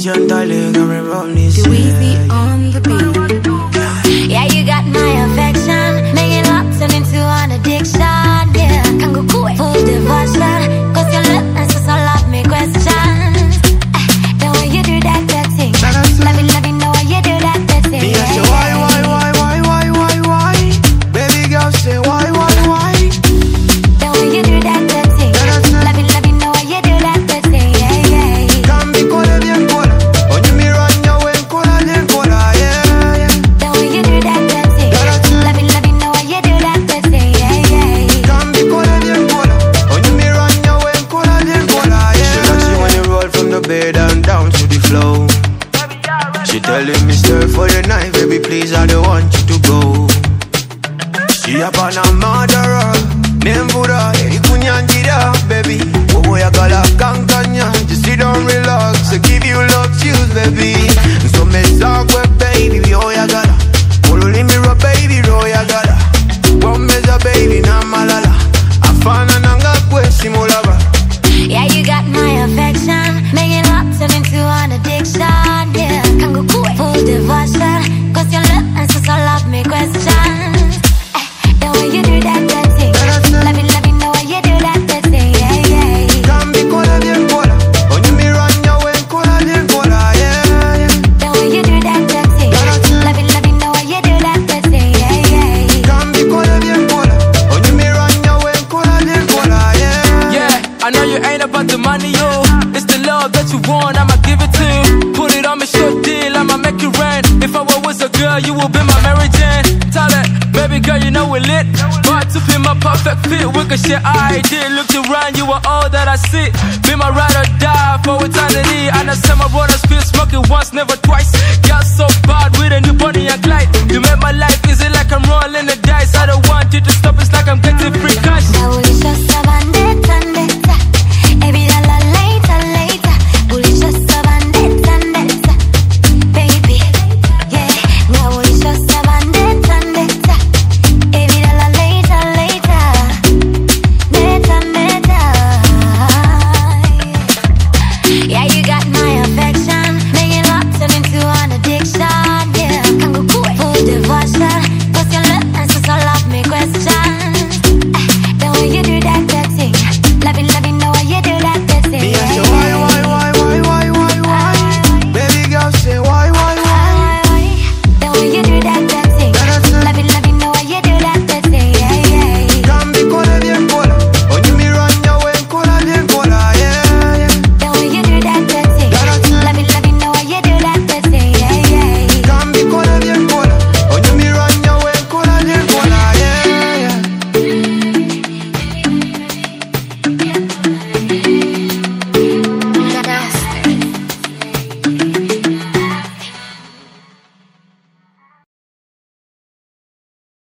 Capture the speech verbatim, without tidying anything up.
gently, got me round this way. Weezy on the beat. Yeah, you got my affection, making love turn into an addiction. Yeah, can go cool, full devotion, cause your love and so love me questions. The way you do that, that thing, love it, love it, know why you do that, that thing. Me, I say why, why, why, why, why, why, why? Baby girl say why, why, why? The way you do that, that thing, love it, love it, know why you do that, that thing. Yeah, yeah. Cambi cola bien cola, oye mi raña wen cola bien cola, yeah, yeah. The way you do that, that thing, love it, love it, know why you do that, that thing. Yeah, yeah. Cambi cola bien cola, oye mi raña wen cola bien cola, yeah. She likes it when you roll from the bed and down to the floor. She telling me stir for the night, baby please I don't want you to go. She up on a murderer, name Buddha, ikunyanjira, baby. Bobo ya gala kankanya, just sit down relax, I give you love chills, baby. So me talk with baby, oh ya gala. Follow me rock baby, oh ya gala. One meza baby, na malala. Afana nanga kwe simulaba. Yeah, you got my affection, making love turn into an addiction. Yeah, can go cool, full devotion, cause your love and so love me questions. Eh, the way you do that, that thing, love it, love it, know why you do that, that thing. Yeah, yeah. Cambi cola bien cola, oye mi raña wen cola bien cola, yeah, yeah. The way you do that, that thing, love it, love it, know why you do that, that thing. Yeah, yeah. Cambi cola bien cola, oye mi raña wen cola bien cola, yeah. Yeah, I know you ain't about the money, yo. It's the love that you want, I'ma give it to you. Put it on me, short deal, I'ma make it rain. If I was a girl, you will be my Mary Jane. Tell it, baby girl, you know we're lit. But to be my perfect fit, we can share I did. Looked around, you were all that I see. Be my ride or die for eternity. And I said my brothers feel smoking once, never twice. Girl so bad with a new Bonnie and Clyde. You made my life easy like I'm rolling the dice. I don't want you to stop, it's like I'm getting free cash. The